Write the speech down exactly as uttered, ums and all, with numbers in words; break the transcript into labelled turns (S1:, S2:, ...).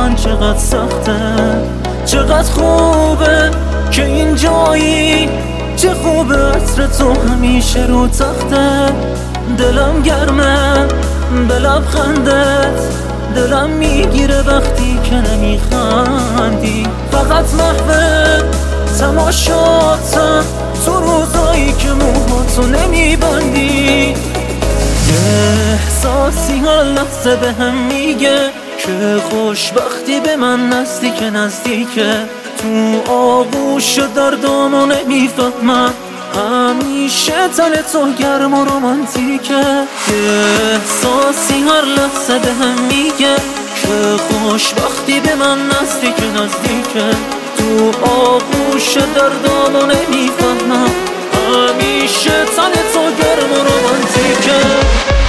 S1: من چقدر سخته، چقدر خوبه که این جایی، چه خوبه عطر تو همیشه رو تخته. دلم گرمه به لبخندت، دلم میگیره وقتی که نمیخندی. فقط محو تماشاتم تو روزایی که موهاتو نمیبندی. یه احساسی هر لحظه به هم میگه که خوشبختی به من نزدیک نزدیکه. تو آغوش دردامو نمیفهمم، همیشه تن تو گرم و رومانتیکه. یه احساسی هر لحظه به هم میگه که خوشبختی به من نزدیک نزدیکه. تو آغوش دردامو نمیفهمم، همیشه تن تو گرم و رومانتیکه.